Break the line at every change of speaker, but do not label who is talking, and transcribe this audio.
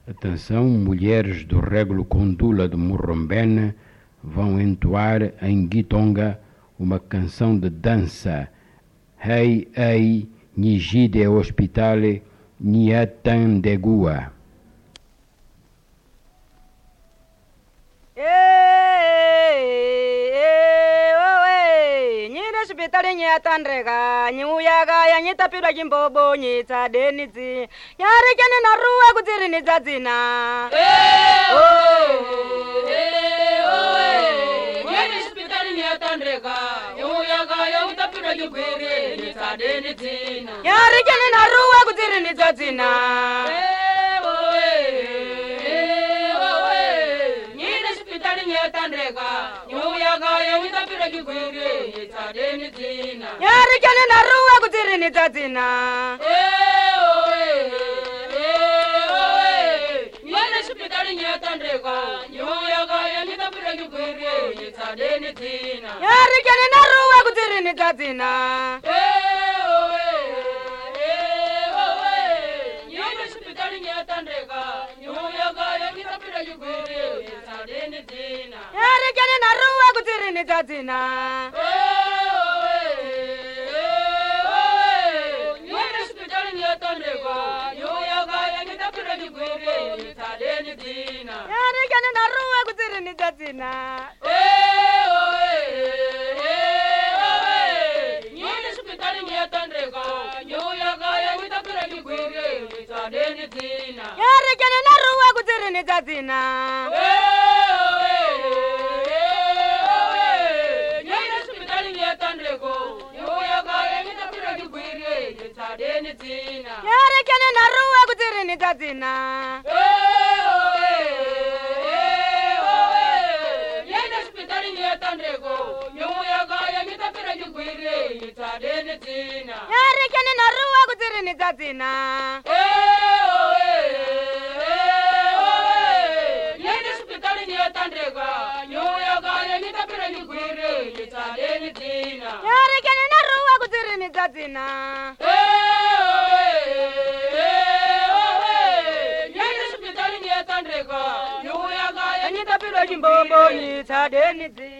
Atenção, mulheres do Régulo Condula de Murrombene vão entoar em Guitonga uma canção de dança. Hei, ei, Nijide Hospitale, Niatandegua.
Tandrega nyuyaga yanyitapirwa chimbobo nyitsa denitsi yarekene naruwa kudziri nidzadzina
nyeni hospitali nyatandrega nyuyaga yanyitapirwa chimbobo nyitsa denitsina
yarekene naruwa kudziri nidzadzina
nyeni hospitali nyatandrega nyuyaga yanyitapirwa chimbobo nyitsa denitsina
yarekene naruwa kudziri nidzadzina
nyeni hospitali nyatandrega nyuyaga yanyitapirwa chimbobo nyitsa denitsina
yarekene naruwa kudziri nidzadzina
nyeni hospitali nyatandrega nyuyaga yanyitapirwa chimbobo nyitsa denitsina
yarekene naruwa kudziri nidzadzina yarekene naruwa kudziri nidzadzina
nyeni hospitali nyatandrega nyuyaga yanyitapirwa chimbobo nyitsa denitsina
yarekene naruwa kudziri nidzadzina
nyeni hospitali nyatandrega nyuyaga yanyitapirwa chimbobo nyitsa denitsina
yarekene naruwa kudziri nidzadzina
nyeni hospitali nyatandrega nyuyaga yanyitapirwa chimbobo nyitsa denitsina
yarekene naruwa kudziri nidzadzina
nyeni hospitali nyatandrega nyuyaga yanyitapirwa chimbobo nyitsa denitsina
yarekene naruwa kudziri nidzadzina
nyeni hospitali nyatandrega nyuyaga
yanyitapirwa chimbobo nyitsa denitsina